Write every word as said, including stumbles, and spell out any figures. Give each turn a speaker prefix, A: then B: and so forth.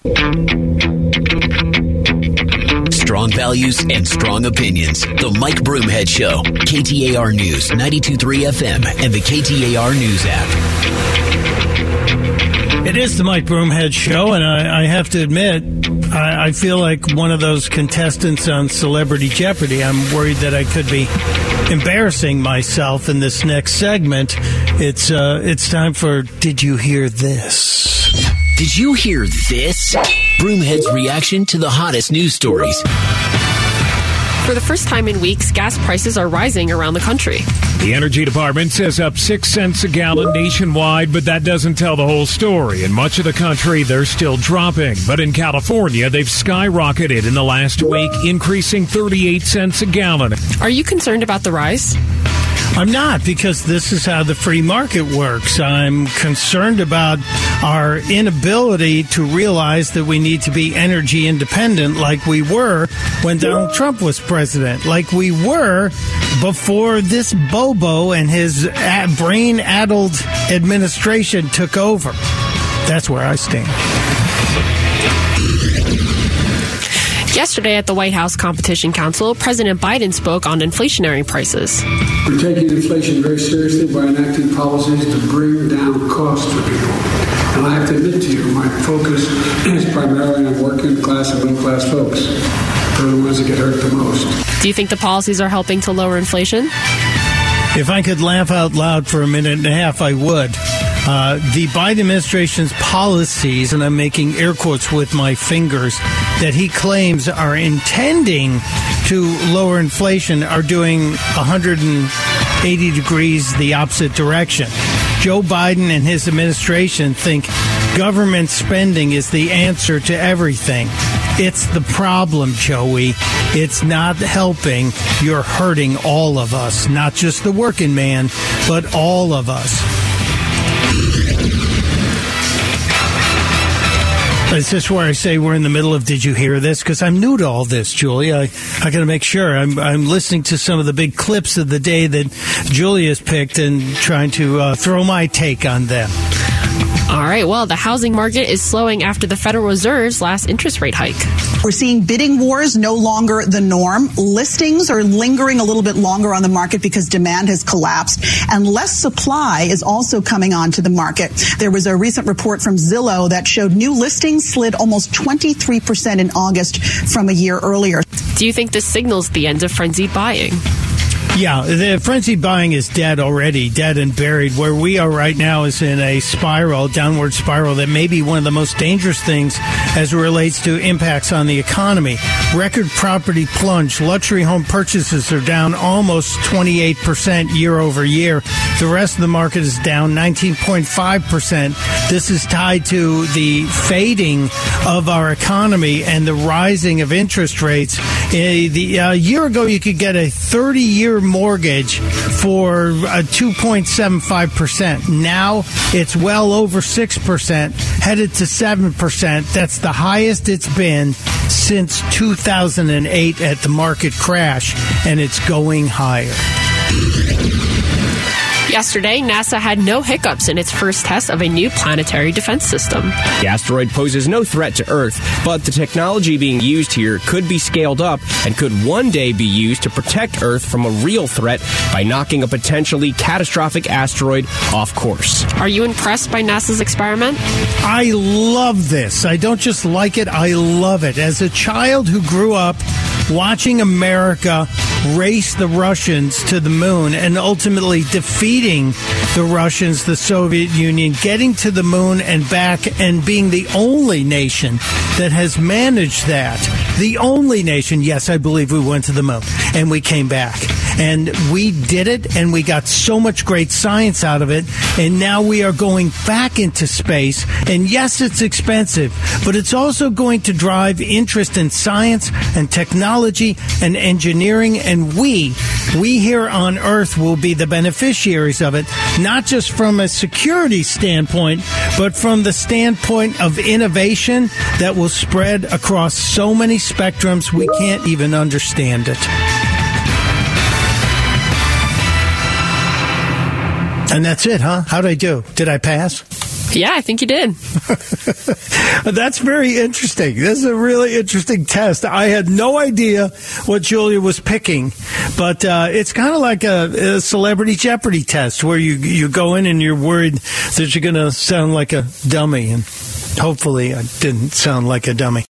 A: Strong values and strong opinions. The Mike Broomhead Show. K T A R News, ninety-two point three F M, and the K T A R News app.
B: It is the Mike Broomhead Show, and I, I have to admit, I, I feel like one of those contestants on Celebrity Jeopardy. I'm worried that I could be embarrassing myself in this next segment. It's uh, it's time for Did You Hear This?
A: Did you hear this? Broomhead's reaction to the hottest news stories.
C: For the first time in weeks, gas prices are rising around the country.
D: The Energy Department says up six cents a gallon nationwide, but that doesn't tell the whole story. In much of the country, they're still dropping. But in California, they've skyrocketed in the last week, increasing thirty-eight cents a gallon.
C: Are you concerned about the rise?
B: I'm not, because this is how the free market works. I'm concerned about our inability to realize that we need to be energy independent like we were when Donald Trump was president, like we were before this Bobo and his brain-addled administration took over. That's where I stand.
C: Yesterday at the White House Competition Council, President Biden spoke on inflationary prices.
E: We're taking inflation very seriously by enacting policies to bring down costs for people. And I have to admit to you, my focus is primarily on working class and middle class folks. They're the ones that get hurt the most.
C: Do you think the policies are helping to lower inflation?
B: If I could laugh out loud for a minute and a half, I would. Uh, the Biden administration's policies, and I'm making air quotes with my fingers, that he claims are intending to lower inflation are doing one hundred eighty degrees the opposite direction. Joe Biden and his administration think government spending is the answer to everything. It's the problem, Joey. It's not helping. You're hurting all of us, not just the working man, but all of us. Is this where I say we're in the middle of Did You Hear This? Because I'm new to all this, Julie. I, I got to make sure. I'm, I'm listening to some of the big clips of the day that Julia's picked and trying to uh, throw my take on them.
C: All right, well, the housing market is slowing after the Federal Reserve's last interest rate hike.
F: We're seeing bidding wars no longer the norm. Listings are lingering a little bit longer on the market because demand has collapsed, and less supply is also coming onto the market. There was a recent report from Zillow that showed new listings slid almost twenty-three percent in August from a year earlier.
C: Do you think this signals the end of frenzied buying?
B: Yeah, the frenzied buying is dead already, dead and buried. Where we are right now is in a spiral, downward spiral, that may be one of the most dangerous things as it relates to impacts on the economy. Record property plunge. Luxury home purchases are down almost twenty-eight percent year over year. The rest of the market is down nineteen point five percent. This is tied to the fading of our economy and the rising of interest rates. A, the, a year ago, you could get a thirty-year mortgage for uh, two point seven five percent. Now it's well over six percent, headed to seven percent. That's the highest it's been since two thousand eight at the market crash, and it's going higher.
C: Yesterday, NASA had no hiccups in its first test of a new planetary defense system.
G: The asteroid poses no threat to Earth, but the technology being used here could be scaled up and could one day be used to protect Earth from a real threat by knocking a potentially catastrophic asteroid off course.
C: Are you impressed by NASA's experiment?
B: I love this. I don't just like it, I love it. As a child who grew up watching America race the Russians to the moon and ultimately defeating the Russians, the Soviet Union, getting to the moon and back, and being the only nation that has managed that. The only nation, yes, I believe we went to the moon and we came back. And we did it, and we got so much great science out of it, and now we are going back into space. And yes, it's expensive, but it's also going to drive interest in science and technology and engineering, and we, we here on Earth will be the beneficiaries of it, not just from a security standpoint, but from the standpoint of innovation that will spread across so many spectrums we can't even understand it. And that's it, huh? How'd I do? Did I pass?
C: Yeah, I think you did.
B: That's very interesting. This is a really interesting test. I had no idea what Julia was picking, but uh, it's kind of like a, a Celebrity Jeopardy test where you, you go in and you're worried that you're going to sound like a dummy, and hopefully I didn't sound like a dummy.